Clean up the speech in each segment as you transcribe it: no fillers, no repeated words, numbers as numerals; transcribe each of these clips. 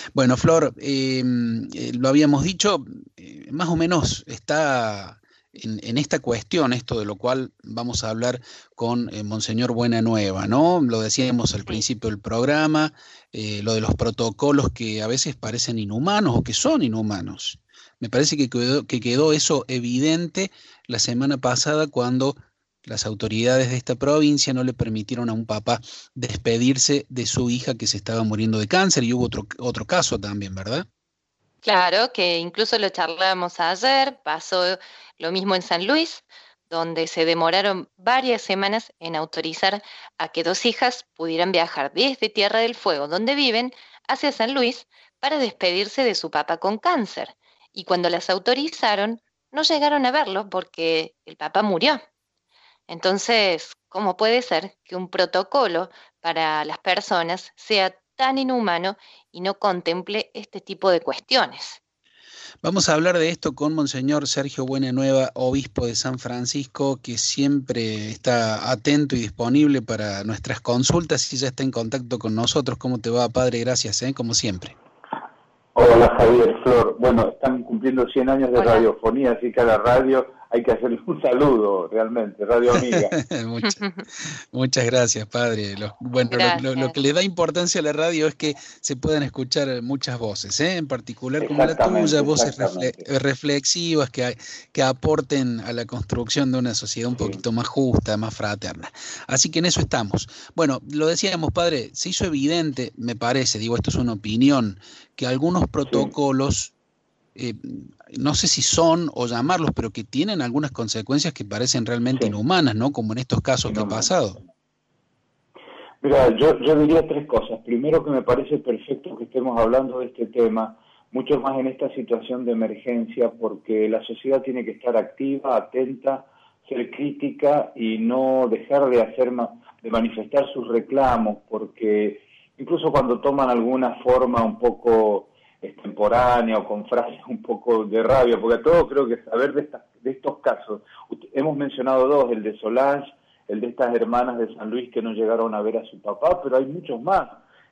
Bueno, Flor, lo habíamos dicho, más o menos está en esta cuestión, esto de lo cual vamos a hablar con Monseñor Buenanueva, ¿no? Lo decíamos al Sí. principio del programa, lo de los protocolos que a veces parecen inhumanos o que son inhumanos. Me parece que quedó eso evidente la semana pasada cuando las autoridades de esta provincia no le permitieron a un papá despedirse de su hija que se estaba muriendo de cáncer y hubo otro caso también, ¿verdad? Claro, que incluso lo charlábamos ayer, pasó lo mismo en San Luis, donde se demoraron varias semanas en autorizar a que dos hijas pudieran viajar desde Tierra del Fuego, donde viven, hacia San Luis para despedirse de su papá con cáncer. Y cuando las autorizaron, no llegaron a verlo porque el papá murió. Entonces, ¿cómo puede ser que un protocolo para las personas sea tan inhumano y no contemple este tipo de cuestiones? Vamos a hablar de esto con Monseñor Sergio Buenanueva, obispo de San Francisco, que siempre está atento y disponible para nuestras consultas y ya está en contacto con nosotros. ¿Cómo te va, padre? Gracias, como siempre. Hola Javier, Flor. Bueno, están cumpliendo 100 años de Hola. radiofonía, así que a la radio hay que hacerle un saludo, realmente, Radio Amiga. Muchas, muchas gracias, padre. Bueno, lo que Gracias. le da importancia a la radio es que se puedan escuchar muchas voces, en particular como la tuya, Exactamente, voces exactamente. reflexivas que aporten a la construcción de una sociedad un Sí, poquito más justa, más fraterna. Así que en eso estamos. Bueno, lo decíamos, padre, se hizo evidente, me parece, digo, esto es una opinión, que algunos sí, protocolos eh, no sé si son o llamarlos, pero que tienen algunas consecuencias que parecen realmente sí, inhumanas, ¿no? Como en estos casos que ha inhumano. pasado. Mira, yo diría tres cosas. Primero, que me parece perfecto que estemos hablando de este tema, mucho más en esta situación de emergencia, porque la sociedad tiene que estar activa, atenta, ser crítica y no dejar de de manifestar sus reclamos, porque incluso cuando toman alguna forma un poco extemporánea o con frases un poco de rabia, porque a todos creo que saber de estos casos, hemos mencionado dos, el de Solange, el de estas hermanas de San Luis que no llegaron a ver a su papá, pero hay muchos más.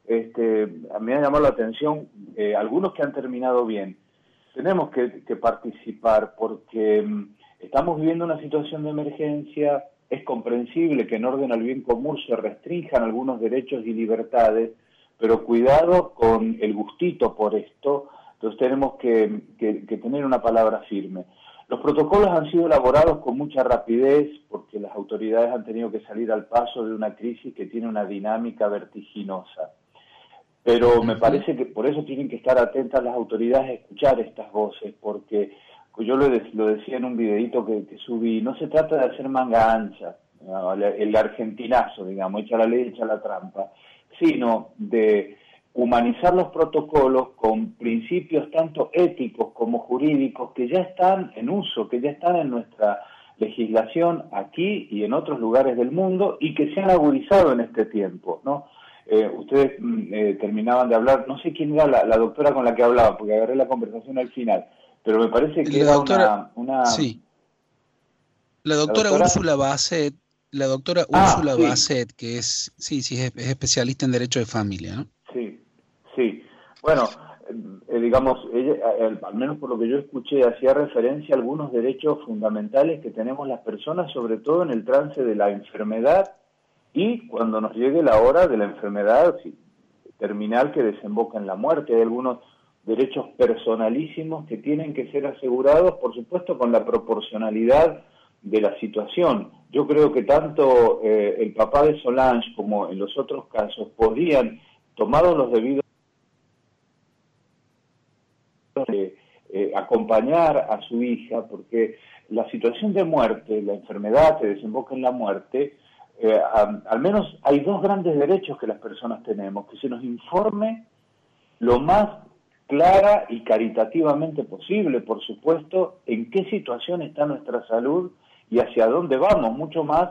A mí me ha llamado la atención algunos que han terminado bien. Tenemos que participar porque estamos viviendo una situación de emergencia, es comprensible que en orden al bien común se restrinjan algunos derechos y libertades, pero cuidado con el gustito por esto, entonces tenemos que tener una palabra firme. Los protocolos han sido elaborados con mucha rapidez porque las autoridades han tenido que salir al paso de una crisis que tiene una dinámica vertiginosa. Pero me Ujú. parece que por eso tienen que estar atentas las autoridades a escuchar estas voces, porque yo lo decía en un videito que subí, no se trata de hacer manga ancha, ¿no? El argentinazo, digamos, echa la ley, echa la trampa, sino de humanizar los protocolos con principios tanto éticos como jurídicos que ya están en uso, que ya están en nuestra legislación aquí y en otros lugares del mundo y que se han agudizado en este tiempo, ¿no? Ustedes terminaban de hablar, no sé quién era la doctora con la que hablaba, porque agarré la conversación al final, pero me parece que La era doctora, una sí, la ¿la doctora doctora? Úrsula Basset, la doctora Ah, Úrsula sí, Basset, que es, sí, sí, es especialista en derecho de familia, ¿no? sí, sí. Bueno, digamos, ella, al menos por lo que yo escuché, hacía referencia a algunos derechos fundamentales que tenemos las personas, sobre todo en el trance de la enfermedad y cuando nos llegue la hora de la enfermedad terminal que desemboca en la muerte. Hay algunos derechos personalísimos que tienen que ser asegurados, por supuesto, con la proporcionalidad de la situación. Yo creo que tanto el papá de Solange como en los otros casos podían, tomados los debidos acompañar a su hija, porque la situación de muerte, la enfermedad que desemboca en la muerte, al menos hay dos grandes derechos que las personas tenemos, que se nos informe lo más clara y caritativamente posible, por supuesto, en qué situación está nuestra salud y hacia dónde vamos, mucho más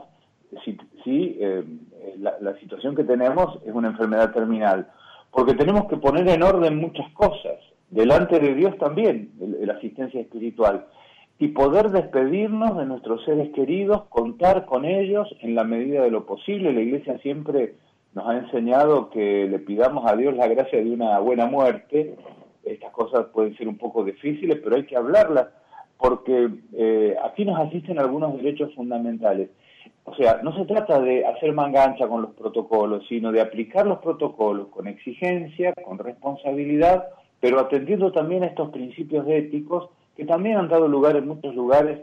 si la situación que tenemos es una enfermedad terminal, porque tenemos que poner en orden muchas cosas, delante de Dios también, la asistencia espiritual, y poder despedirnos de nuestros seres queridos, contar con ellos en la medida de lo posible. La Iglesia siempre nos ha enseñado que le pidamos a Dios la gracia de una buena muerte. Estas cosas pueden ser un poco difíciles, pero hay que hablarlas, porque aquí nos asisten algunos derechos fundamentales. O sea, no se trata de hacer mangancha con los protocolos, sino de aplicar los protocolos con exigencia, con responsabilidad, pero atendiendo también a estos principios éticos que también han dado lugar en muchos lugares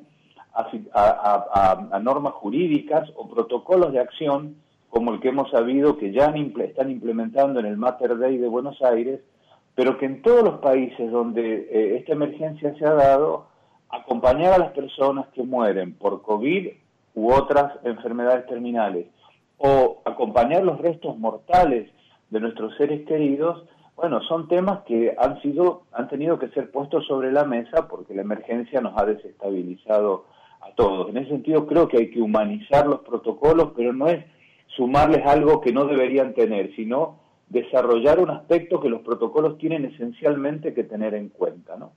a normas jurídicas o protocolos de acción, como el que hemos sabido que ya están implementando en el Mater Dei de Buenos Aires, pero que en todos los países donde esta emergencia se ha dado, acompañar a las personas que mueren por COVID u otras enfermedades terminales, o acompañar los restos mortales de nuestros seres queridos, bueno, son temas que han tenido que ser puestos sobre la mesa porque la emergencia nos ha desestabilizado a todos. En ese sentido creo que hay que humanizar los protocolos, pero no es sumarles algo que no deberían tener, sino desarrollar un aspecto que los protocolos tienen esencialmente que tener en cuenta, ¿no?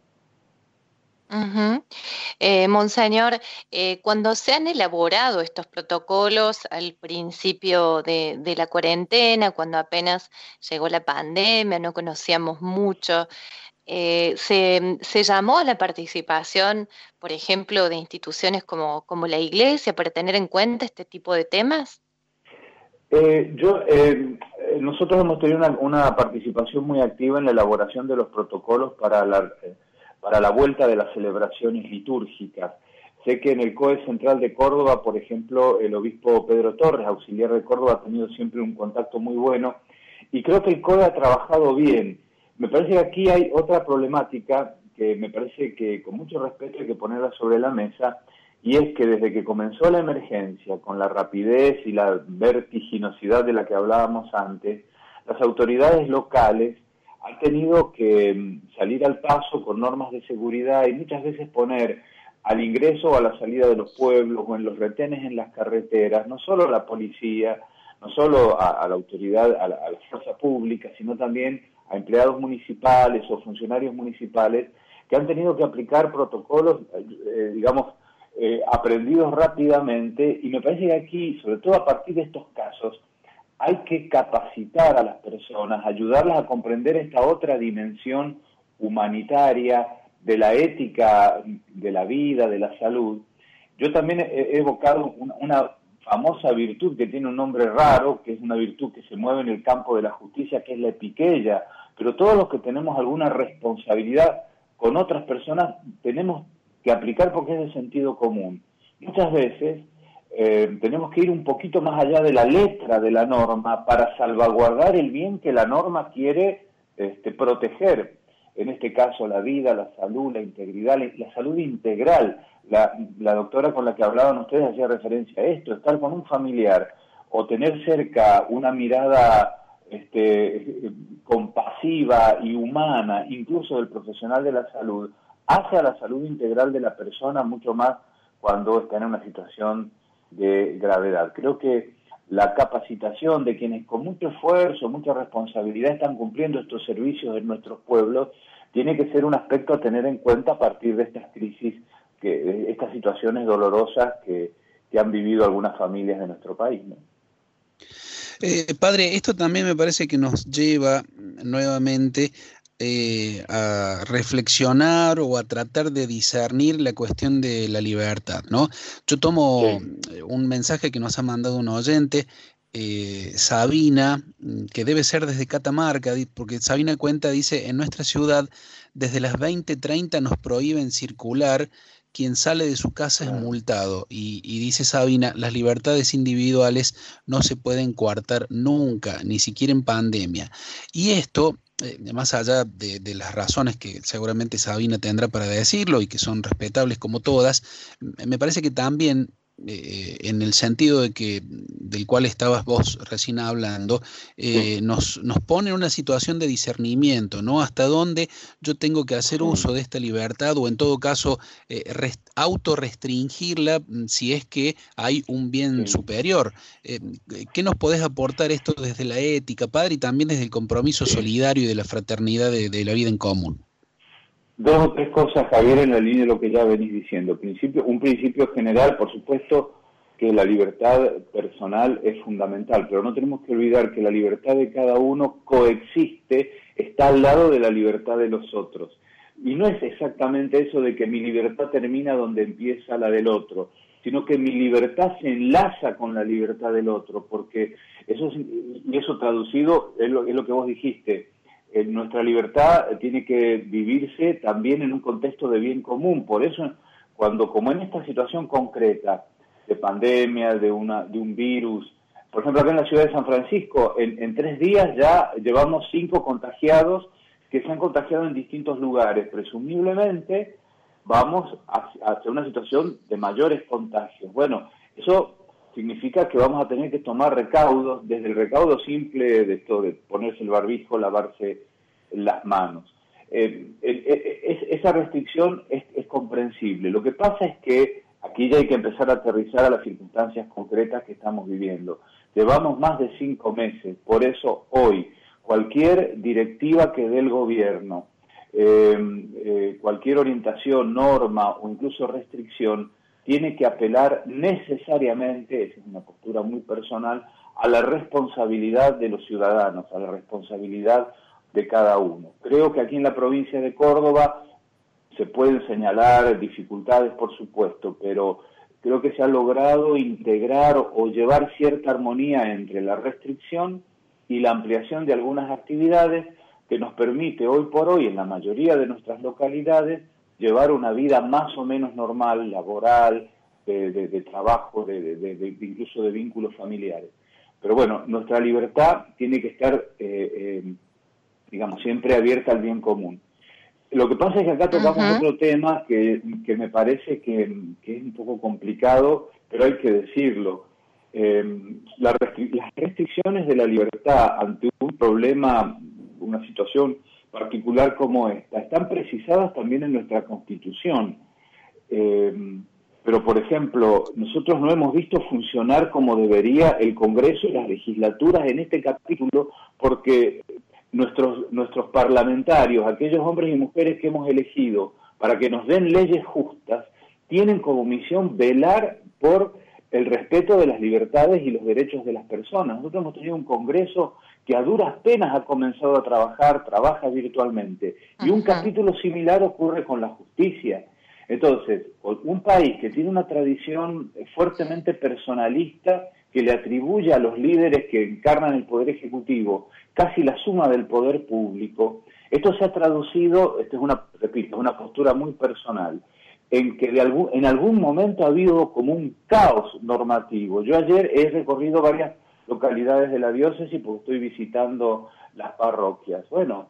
Monseñor, cuando se han elaborado estos protocolos al principio de la cuarentena, cuando apenas llegó la pandemia, no conocíamos mucho, se llamó a la participación, por ejemplo, de instituciones como la Iglesia para tener en cuenta este tipo de temas. Nosotros hemos tenido una participación muy activa en la elaboración de los protocolos para la vuelta de las celebraciones litúrgicas. Sé que en el COE Central de Córdoba, por ejemplo, el obispo Pedro Torres, auxiliar de Córdoba, ha tenido siempre un contacto muy bueno, y creo que el COE ha trabajado bien. Me parece que aquí hay otra problemática que me parece que con mucho respeto hay que ponerla sobre la mesa, y es que desde que comenzó la emergencia, con la rapidez y la vertiginosidad de la que hablábamos antes, las autoridades locales han tenido que salir al paso con normas de seguridad y muchas veces poner al ingreso o a la salida de los pueblos o en los retenes en las carreteras, no solo a la policía, no solo a la autoridad, a la fuerza pública, sino también a empleados municipales o funcionarios municipales que han tenido que aplicar protocolos, aprendidos rápidamente, y me parece que aquí, sobre todo a partir de estos casos, hay que capacitar a las personas, ayudarlas a comprender esta otra dimensión humanitaria de la ética de la vida, de la salud. Yo también he evocado una famosa virtud que tiene un nombre raro, que es una virtud que se mueve en el campo de la justicia, que es la epiqueia, pero todos los que tenemos alguna responsabilidad con otras personas tenemos que aplicar porque es de sentido común. Muchas veces tenemos que ir un poquito más allá de la letra de la norma para salvaguardar el bien que la norma quiere proteger. En este caso, la vida, la salud, la integridad, la salud integral. La doctora con la que hablaban ustedes hacía referencia a esto, estar con un familiar o tener cerca una mirada compasiva y humana, incluso del profesional de la salud, hace a la salud integral de la persona mucho más cuando está en una situación de gravedad. Creo que la capacitación de quienes con mucho esfuerzo, mucha responsabilidad están cumpliendo estos servicios en nuestros pueblos tiene que ser un aspecto a tener en cuenta a partir de estas crisis, estas situaciones dolorosas que han vivido algunas familias de nuestro país, ¿no? Padre, esto también me parece que nos lleva nuevamente a reflexionar o a tratar de discernir la cuestión de la libertad, ¿no? Yo tomo un mensaje que nos ha mandado un oyente, Sabina, que debe ser desde Catamarca, porque Sabina cuenta, dice, en nuestra ciudad desde las 20:30 nos prohíben circular, quien sale de su casa es multado, y dice Sabina, las libertades individuales no se pueden coartar nunca, ni siquiera en pandemia. Y esto, más allá de las razones que seguramente Sabina tendrá para decirlo y que son respetables como todas, me parece que también en el sentido del cual estabas vos recién hablando, nos pone en una situación de discernimiento, ¿no? Hasta dónde yo tengo que hacer uso de esta libertad o en todo caso autorrestringirla si es que hay un bien superior. ¿Qué nos podés aportar esto desde la ética, padre, y también desde el compromiso solidario y de la fraternidad de la vida en común? Dos o tres cosas, Javier, en la línea de lo que ya venís diciendo. Un principio general, por supuesto, que la libertad personal es fundamental, pero no tenemos que olvidar que la libertad de cada uno coexiste, está al lado de la libertad de los otros. Y no es exactamente eso de que mi libertad termina donde empieza la del otro, sino que mi libertad se enlaza con la libertad del otro, porque eso traducido es lo que vos dijiste. Nuestra libertad tiene que vivirse también en un contexto de bien común. Por eso, como en esta situación concreta de pandemia, de un virus, por ejemplo, acá en la ciudad de San Francisco, en 3 días ya llevamos 5 contagiados que se han contagiado en distintos lugares. Presumiblemente vamos hacia una situación de mayores contagios. Bueno, eso significa que vamos a tener que tomar recaudos, desde el recaudo simple de esto de ponerse el barbijo, lavarse las manos. Esa restricción es comprensible. Lo que pasa es que aquí ya hay que empezar a aterrizar a las circunstancias concretas que estamos viviendo. Llevamos más de 5 meses, por eso hoy cualquier directiva que dé el gobierno, cualquier orientación, norma o incluso restricción, tiene que apelar necesariamente, esa es una postura muy personal, a la responsabilidad de los ciudadanos, a la responsabilidad de cada uno. Creo que aquí en la provincia de Córdoba se pueden señalar dificultades, por supuesto, pero creo que se ha logrado integrar o llevar cierta armonía entre la restricción y la ampliación de algunas actividades que nos permite hoy por hoy en la mayoría de nuestras localidades llevar una vida más o menos normal, laboral, de trabajo, incluso de vínculos familiares. Pero bueno, nuestra libertad tiene que estar, digamos, siempre abierta al bien común. Lo que pasa es que acá tocamos otro tema que me parece que es un poco complicado, pero hay que decirlo. Las restricciones de la libertad ante un problema, una situación particular como esta, están precisadas también en nuestra Constitución. Pero, por ejemplo, nosotros no hemos visto funcionar como debería el Congreso y las legislaturas en este capítulo porque nuestros parlamentarios, aquellos hombres y mujeres que hemos elegido para que nos den leyes justas, tienen como misión velar por el respeto de las libertades y los derechos de las personas. Nosotros hemos tenido un Congreso que a duras penas ha comenzado a trabaja virtualmente. Y un capítulo similar ocurre con la justicia. Entonces, un país que tiene una tradición fuertemente personalista, que le atribuye a los líderes que encarnan el Poder Ejecutivo casi la suma del poder público, esto se ha traducido, esto es una postura muy personal, en que en algún momento ha habido como un caos normativo. Yo ayer he recorrido varias localidades de la diócesis porque estoy visitando las parroquias. Bueno,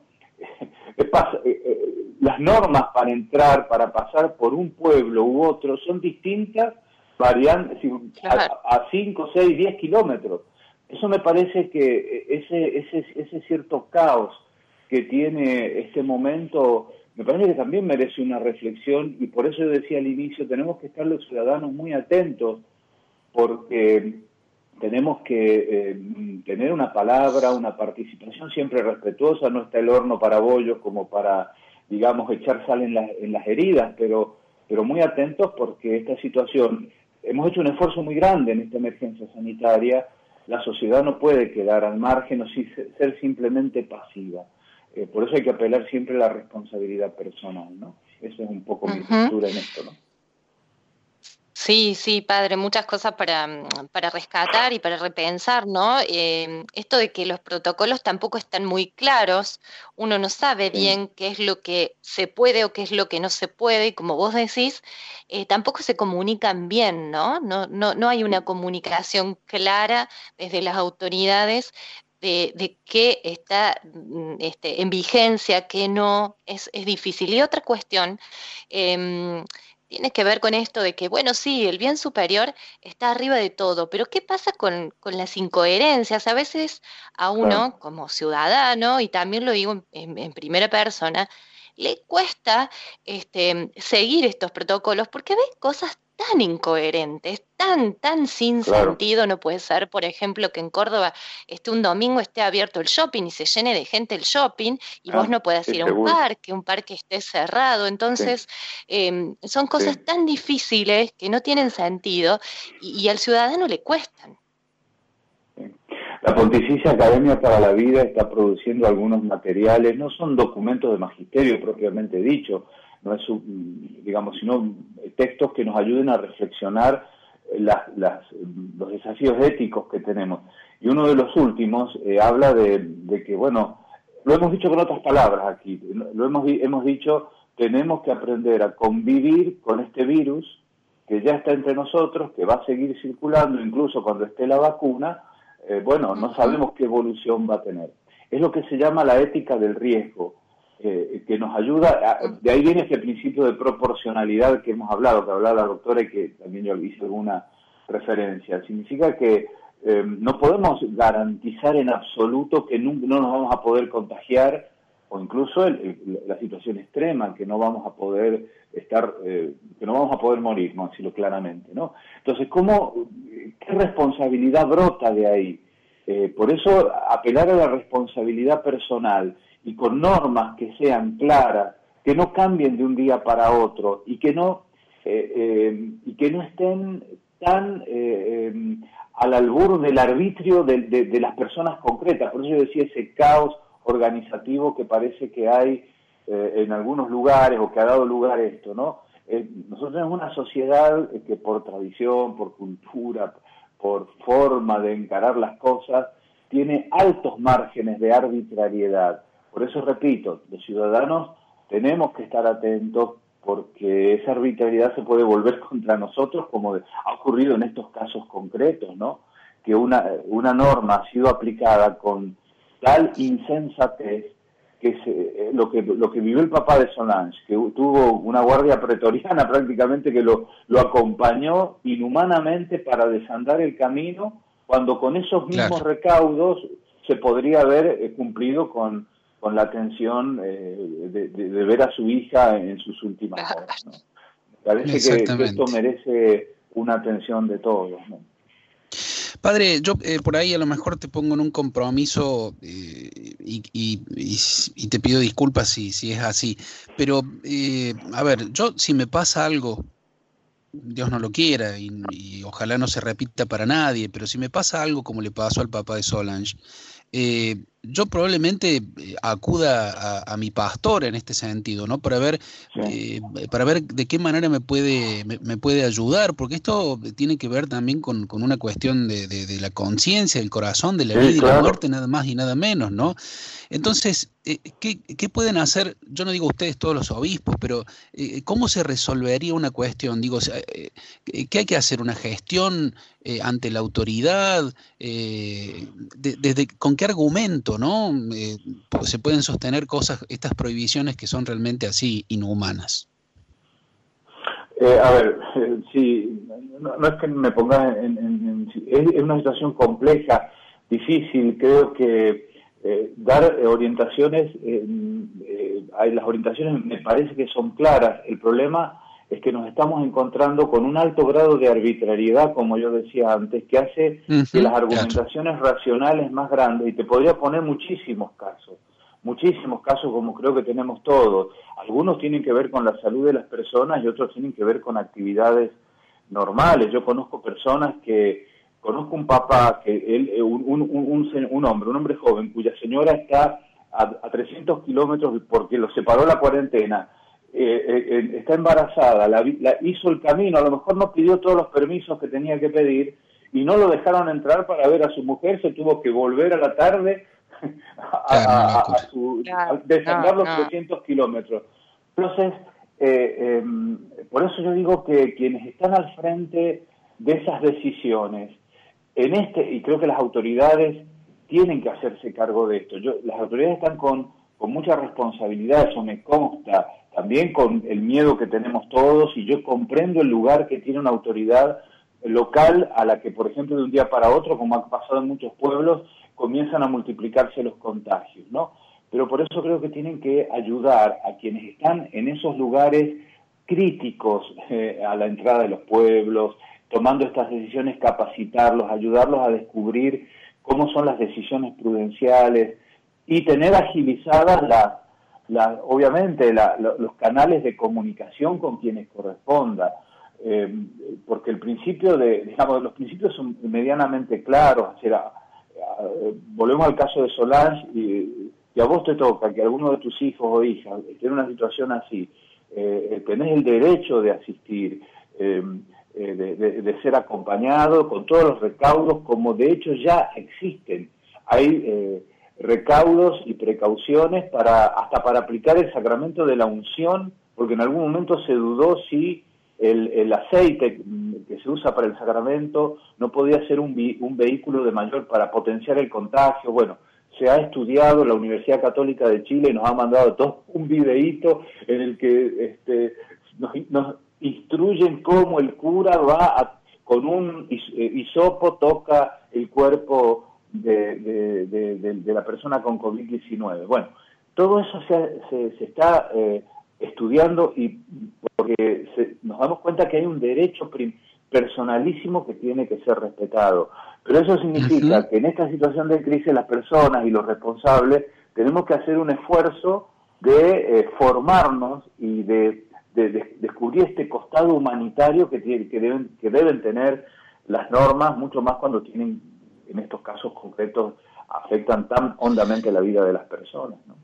las normas para pasar por un pueblo u otro son distintas, variando a 5, 6, 10 kilómetros. Eso me parece que ese cierto caos que tiene este momento, me parece que también merece una reflexión, y por eso yo decía al inicio, tenemos que estar los ciudadanos muy atentos, porque tenemos que tener una palabra, una participación siempre respetuosa. No está el horno para bollos como para, digamos, echar sal en las heridas, pero muy atentos porque esta situación, hemos hecho un esfuerzo muy grande en esta emergencia sanitaria, la sociedad no puede quedar al margen o ser simplemente pasiva. Por eso hay que apelar siempre a la responsabilidad personal, ¿no? Esa es un poco mi postura en esto, ¿no? Sí, sí, padre, muchas cosas para rescatar y para repensar, ¿no? Esto de que los protocolos tampoco están muy claros, uno no sabe bien qué es lo que se puede o qué es lo que no se puede, y como vos decís, tampoco se comunican bien, ¿no? No hay una comunicación clara desde las autoridades de qué está en vigencia, qué no, es difícil. Y otra cuestión, tiene que ver con esto de que, bueno, sí, el bien superior está arriba de todo, pero ¿qué pasa con las incoherencias? A veces a uno, como ciudadano, y también lo digo en primera persona, le cuesta seguir estos protocolos porque ve cosas tan incoherente, es tan sin sentido. No puede ser, por ejemplo, que en Córdoba un domingo esté abierto el shopping y se llene de gente el shopping y vos no puedas ir a un parque esté cerrado. Entonces, son cosas tan difíciles que no tienen sentido y al ciudadano le cuestan. La Pontificia Academia para la Vida está produciendo algunos materiales, no son documentos de magisterio propiamente dicho, no es digamos, sino textos que nos ayuden a reflexionar los desafíos éticos que tenemos. Y uno de los últimos habla de que, bueno, lo hemos dicho con otras palabras aquí, hemos dicho, tenemos que aprender a convivir con este virus que ya está entre nosotros, que va a seguir circulando incluso cuando esté la vacuna. No sabemos qué evolución va a tener. Es lo que se llama la ética del riesgo, que nos ayuda, de ahí viene ese principio de proporcionalidad que hemos hablado, que hablaba la doctora y que también yo hice alguna referencia. Significa que no podemos garantizar en absoluto que no nos vamos a poder contagiar, o incluso la situación extrema, que no vamos a poder que no vamos a poder morir, vamos a decirlo claramente, ¿no? Entonces, ¿qué responsabilidad brota de ahí? Por eso, apelar a la responsabilidad personal y con normas que sean claras, que no cambien de un día para otro y que no estén tan al albur del arbitrio de las personas concretas. Por eso yo decía ese caos organizativo que parece que hay en algunos lugares, o que ha dado lugar a esto, ¿no? Nosotros tenemos una sociedad que por tradición, por cultura, por forma de encarar las cosas, tiene altos márgenes de arbitrariedad. Por eso, repito, los ciudadanos tenemos que estar atentos, porque esa arbitrariedad se puede volver contra nosotros, como ha ocurrido en estos casos concretos, ¿no? Que una norma ha sido aplicada con tal insensatez que lo que vivió el papá de Solange, que tuvo una guardia pretoriana prácticamente que lo acompañó inhumanamente para desandar el camino, cuando con esos mismos recaudos se podría haber cumplido con la atención de ver a su hija en sus últimas horas, ¿no? Parece que esto merece una atención de todos, ¿no? Padre, yo por ahí a lo mejor te pongo en un compromiso y te pido disculpas si es así, pero a ver, yo si me pasa algo, Dios no lo quiera y ojalá no se repita para nadie, pero si me pasa algo como le pasó al papá de Solange, yo probablemente acuda a mi pastor en este sentido, ¿no? Para ver de qué manera me puede ayudar, porque esto tiene que ver también con una cuestión de la conciencia, del corazón, de la vida y la muerte, nada más y nada menos, ¿no? Entonces, ¿qué pueden hacer? Yo no digo ustedes todos los obispos, pero ¿cómo se resolvería una cuestión? Digo, ¿qué hay que hacer? ¿Una gestión ante la autoridad? ¿Con qué argumento, no? Pues se pueden sostener estas prohibiciones que son realmente así inhumanas. Sí, no es que me pongas es una situación compleja, difícil. Creo que dar orientaciones, las orientaciones me parece que son claras. El problema es que nos estamos encontrando con un alto grado de arbitrariedad, como yo decía antes, que hace que las argumentaciones racionales más grandes, y te podría poner muchísimos casos como creo que tenemos todos. Algunos tienen que ver con la salud de las personas y otros tienen que ver con actividades normales. Yo conozco un papá, un hombre joven, cuya señora está a 300 kilómetros porque lo separó la cuarentena, está embarazada, hizo el camino, a lo mejor no pidió todos los permisos que tenía que pedir y no lo dejaron entrar para ver a su mujer, se tuvo que volver a la tarde a desandar los 300 kilómetros. Entonces, por eso yo digo que quienes están al frente de esas decisiones, y creo que las autoridades tienen que hacerse cargo de esto. Las autoridades están con mucha responsabilidad, eso me consta, también con el miedo que tenemos todos, y yo comprendo el lugar que tiene una autoridad local a la que, por ejemplo, de un día para otro, como ha pasado en muchos pueblos, comienzan a multiplicarse los contagios, ¿no? Pero por eso creo que tienen que ayudar a quienes están en esos lugares críticos a la entrada de los pueblos, tomando estas decisiones, capacitarlos, ayudarlos a descubrir cómo son las decisiones prudenciales y tener agilizadas obviamente los canales de comunicación con quienes corresponda, porque los principios son medianamente claros. Volvemos al caso de Solange, y a vos te toca que alguno de tus hijos o hijas esté en una situación así, tenés el derecho de asistir, de ser acompañado con todos los recaudos, como de hecho ya existen. Hay recaudos y precauciones hasta para aplicar el sacramento de la unción, porque en algún momento se dudó si el aceite que se usa para el sacramento no podía ser un vehículo de mayor para potenciar el contagio. Bueno, se ha estudiado, la Universidad Católica de Chile nos ha mandado todo un videíto en el que nos instruyen cómo el cura con un hisopo toca el cuerpo de la persona con COVID-19. Bueno, todo eso se está estudiando, y porque nos damos cuenta que hay un derecho personalísimo que tiene que ser respetado. Pero eso significa que en esta situación de crisis las personas y los responsables tenemos que hacer un esfuerzo de formarnos y de descubrir este costado humanitario que deben tener las normas, mucho más cuando tienen, en estos casos concretos, afectan tan hondamente la vida de las personas, ¿no?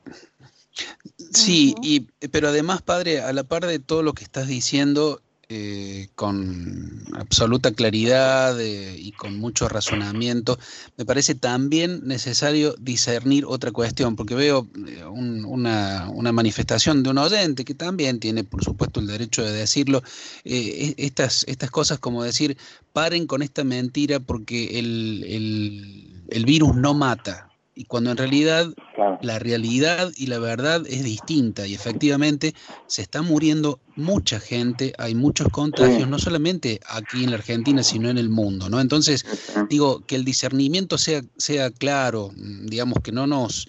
Sí, pero además, padre, a la par de todo lo que estás diciendo, con absoluta claridad y con mucho razonamiento, me parece también necesario discernir otra cuestión, porque veo una manifestación de un oyente que también tiene, por supuesto, el derecho de decirlo, estas cosas como decir, paren con esta mentira porque el virus no mata. Y cuando en realidad la realidad y la verdad es distinta, y efectivamente se está muriendo mucha gente, hay muchos contagios, no solamente aquí en la Argentina, sino en el mundo, ¿no? Entonces, digo, que el discernimiento sea claro, digamos, que no nos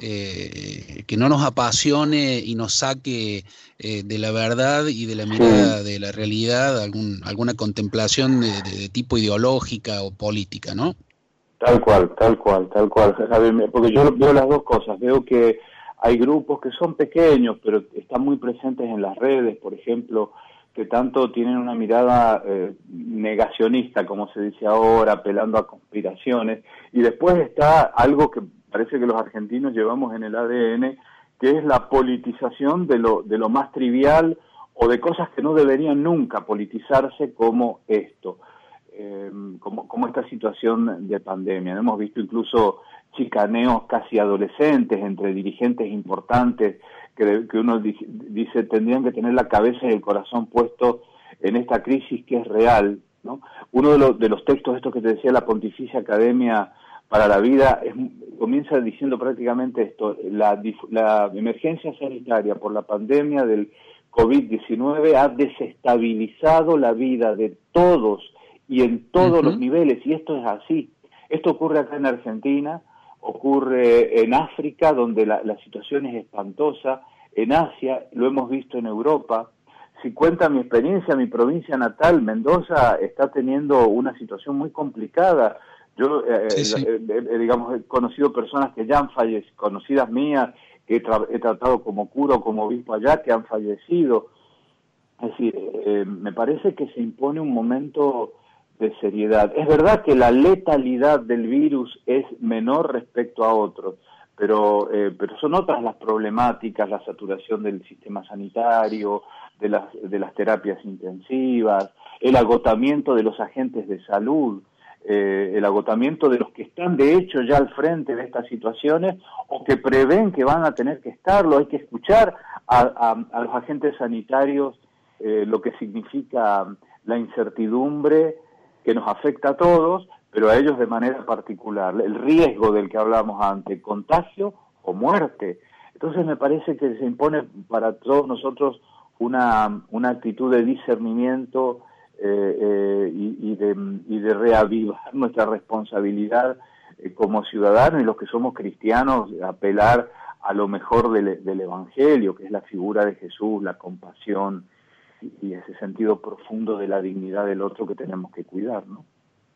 apasione y nos saque de la verdad y de la mirada de la realidad alguna contemplación de tipo ideológica o política, ¿no? Tal cual, Javier, porque yo veo las dos cosas. Veo que hay grupos que son pequeños, pero están muy presentes en las redes, por ejemplo, que tanto tienen una mirada negacionista, como se dice ahora, apelando a conspiraciones, y después está algo que parece que los argentinos llevamos en el ADN, que es la politización de lo más trivial, o de cosas que no deberían nunca politizarse, como esto. Como esta situación de pandemia. Hemos visto incluso chicaneos casi adolescentes entre dirigentes importantes que uno dice tendrían que tener la cabeza y el corazón puesto en esta crisis que es real, ¿no? Uno de los textos estos que te decía, la Pontificia Academia para la Vida, comienza diciendo prácticamente esto: la emergencia sanitaria por la pandemia del COVID-19 ha desestabilizado la vida de todos y en todos los niveles, y esto es así. Esto ocurre acá en Argentina, ocurre en África, donde la situación es espantosa, en Asia, lo hemos visto en Europa. Si cuenta mi experiencia, mi provincia natal, Mendoza, está teniendo una situación muy complicada. Yo, digamos, he conocido personas que ya han fallecido, conocidas mías, que he tratado como cura o como obispo allá, que han fallecido. Es decir, me parece que se impone un momento de seriedad. Es verdad que la letalidad del virus es menor respecto a otros, pero son otras las problemáticas, la saturación del sistema sanitario, de las terapias intensivas, el agotamiento de los agentes de salud, el agotamiento de los que están de hecho ya al frente de estas situaciones o que prevén que van a tener que estarlo. Hay que escuchar a los agentes sanitarios lo que significa la incertidumbre que nos afecta a todos, pero a ellos de manera particular, el riesgo del que hablábamos antes, contagio o muerte. Entonces me parece que se impone para todos nosotros una actitud de discernimiento y de reavivar nuestra responsabilidad como ciudadanos, y los que somos cristianos, apelar a lo mejor del Evangelio, que es la figura de Jesús, la compasión y ese sentido profundo de la dignidad del otro que tenemos que cuidar, ¿no?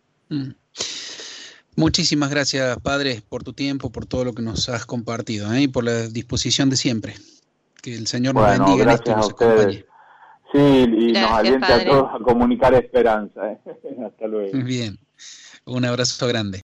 Muchísimas gracias, padre, por tu tiempo, por todo lo que nos has compartido, y por la disposición de siempre. Que el Señor nos bendiga en esto y nos acompañe. Sí, y gracias, nos alienta padre. A todos a comunicar esperanza. Hasta luego. Bien, un abrazo grande.